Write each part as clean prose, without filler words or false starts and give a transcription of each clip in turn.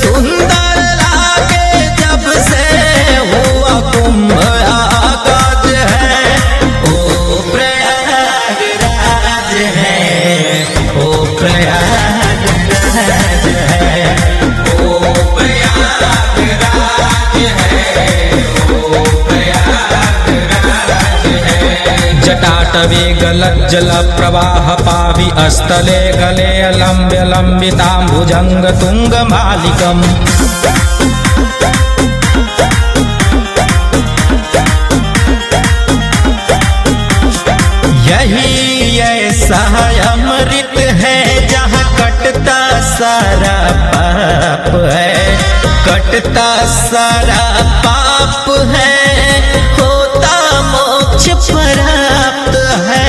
सुंदर लागे जब से हुआ कुंभ आगाज है। ओ प्रयागराज है, ओ प्रयागराज है, ओ प्रयागराज है, ओ प्रयागराज है। जटाटवे गलज्जल प्रवाह पावि अस्तले गले लंब्य लंबिताम्बुजंग तुंग मालिकम्। यही ऐसा अमृत है जहाँ कटता सारा पाप है, कटता सारा पाप है, होता मोक्ष प्राप्त है।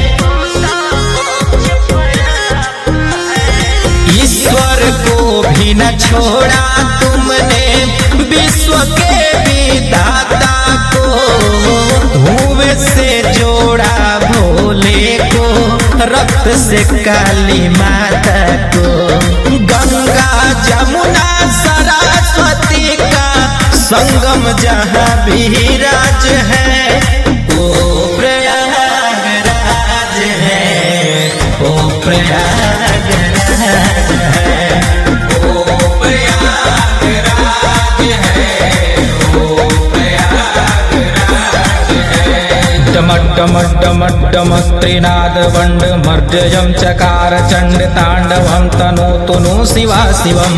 ईश्वर को भी न छोड़ा तुमने, विश्व के विधाता को धुएं से जोड़ा भोले को, रक्त से काली माता को। गंगा जमुना सरस्वती का संगम जहाँ विराज है। ओ प्रयागराज है, ओ प्रयागराज है, ओ प्रयागराज है, ओ प्रयागराज है। डमड्डमड्डमड्डम त्रिनाद वंड मर्जयं चकार चंड तांडवं तनोतु नो शिवा शिवम्।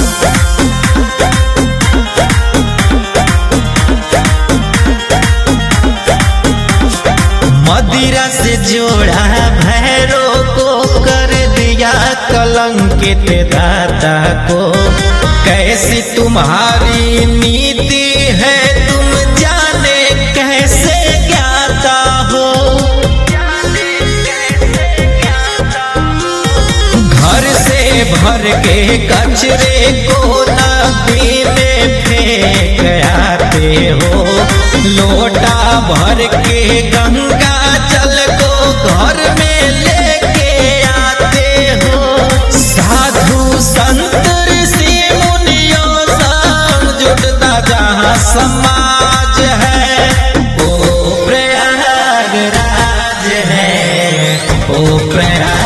मदिरा से जोड़ा भैरो को, कर दिया कलंकित दाता को। कैसी तुम्हारी नीति है तुम जाने कैसे ज्ञाता हो। घर से भर के कचरे को नदी में फेंक आते हो, लोटा भर के गंगा जल को घर में लेके आते हो। साधु संत ऋषि मुनियों संग जुटता जहाँ समाज है। ओ प्रयागराज है, ओ प्रयागराज